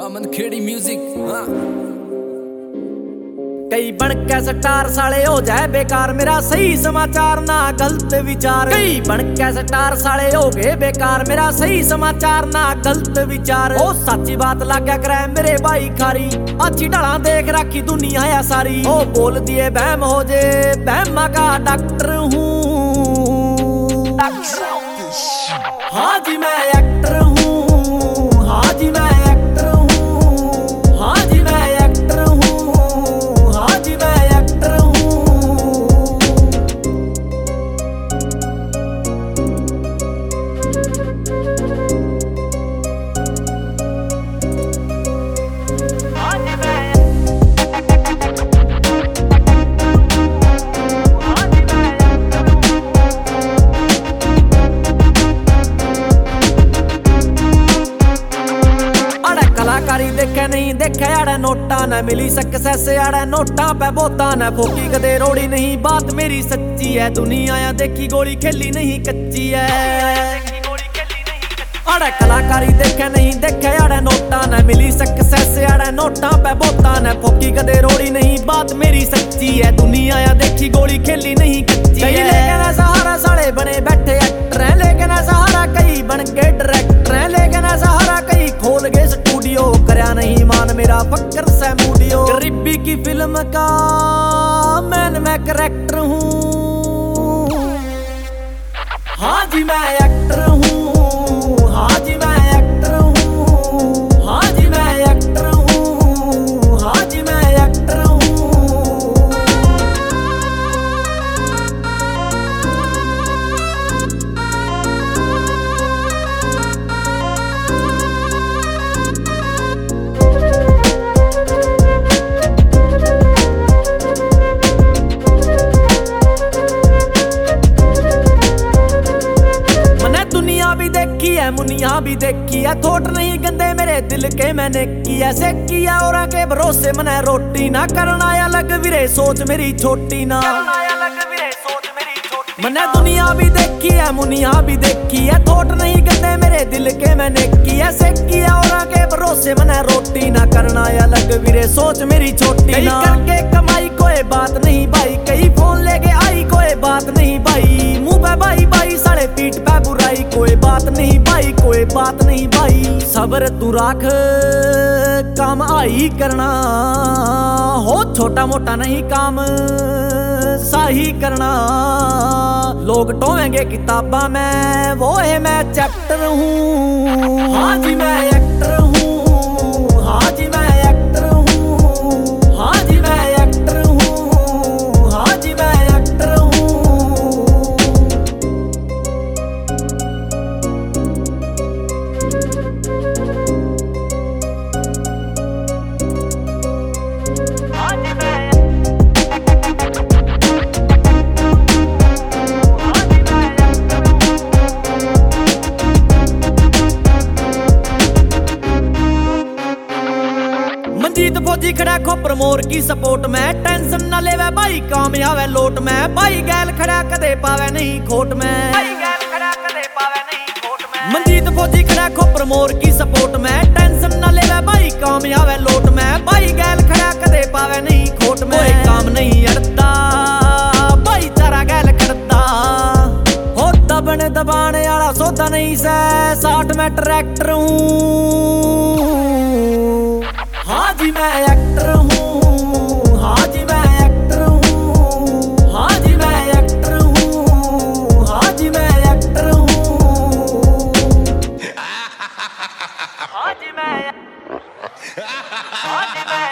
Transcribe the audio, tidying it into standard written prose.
अमन Khedi music. हाँ कई बन के स्टार साले हो जाए बेकार, मेरा सही समाचार ना गलत विचार। कई बन के स्टार साले हो गए बेकार, मेरा सही समाचार ना गलत विचार। ओ सच्ची बात लाग्या करे मेरे भाई खारी, अच्छी ढाला देख रखी दुनिया है सारी। ओ बोल दिए बहम हो जे, बहमा का डॉक्टर हूँ। हाँ जी मैं एक्टर हूँ, हाँ जी मैं एक्टर हूँ, हाँ जी मैं एक्टर हूँ, हाँ जी मैं एक्टर हूँ। कलाकारी देखे नहीं देखे आड़े नोटा न मिली सक्सेस आड़े नोटा पे बोता न फोकी कदे रोड़ी नहीं, बात मेरी सच्ची है। दुनिया या देखी गोली खेली नहीं कच्ची है। आड़े कलाकारी देखे नहीं देखे आड़े नोटा न मिली सक्सेस आड़े नोटा पे बोता न फोकी कदे रोड़ी नहीं, बात मेरी सच्ची है। दुनिया या देखी गोली खेली नहीं कच्ची है। लेकिन सहारा साले बने बैठे एक्टर हैं, लेकिन सहारा कई बन के डायरेक्टर हैं, लेकिन सहारा कई खोल गए स्टूडियो। करया नहीं मान मेरा फक्कर से मूडियो, गरीबी की फिल्म का मैं करेक्टर हूँ। हाँ जी मैं एक्टर हूँ, हाँ जी मैं एक्टर हूँ, हाँ जी मैं एक्टर हूँ, हाँ जी मैं एक्टर हूँ। मुनिया भी देखी है, थोट नहीं गंदे मेरे दिल के मैंने किया से किया। और के भरोसे मने रोटी ना करना अलग विरे सोच मेरी छोटी ना। मने दुनिया भी देखी है मुनिया भी देखी है, थोट नहीं गंदे मेरे दिल के मैंने किया से किया। और के भरोसे मने रोटी ना करना अलग विरे सोच मेरी छोटी ना। करके कमाई कोई बात नहीं भाई, कई फोन लेके आई कोई बात नहीं भाई। मुंह पे भाई भाई साढ़े पीठ पे बुराई कोई बात नहीं भाई, कोई बात नहीं भाई। सब्र तू राख काम आई करना, हो छोटा मोटा नहीं काम सही करना। लोग टोएंगे किताबा में वो है मैं चैप्टर हूँ। हाँ जी मैं एक्टर हूँ, हाँ जी मैं एक्टर हूँ, हाँ जी मैं एक्टर हूँ, हाँ जी मैं एक्टर हूँ। मंजीत फौजी खड़ा खोपर मोर की सपोर्ट में, टेंशन न लेवे भाई कामयाब है लोट में। भाई गैल खड़ा कदे पावे नहीं खोट में, भाई गैल खड़ा कदे पावे नहीं खोट में। मंजीत फौजी खड़ा खोपर मोर की सपोर्ट में, टेंशन न लेवे भाई कामयाब है लोट में। भाई गैल खड़ा कदे पावे नहीं खोट में। कोई काम नहीं अड़ता भाई तारा गैल करता, हो दबने दबाने वाला सौदा नहीं से 60 में ट्रैक्टर हूँ। हाँ जी मैं एक्टर हूँ, हाँ जी मैं एक्टर हूँ, हाँ जी मैं एक्टर हूँ, हाँ जी मैं एक्टर हूँ। हाँ जी मैं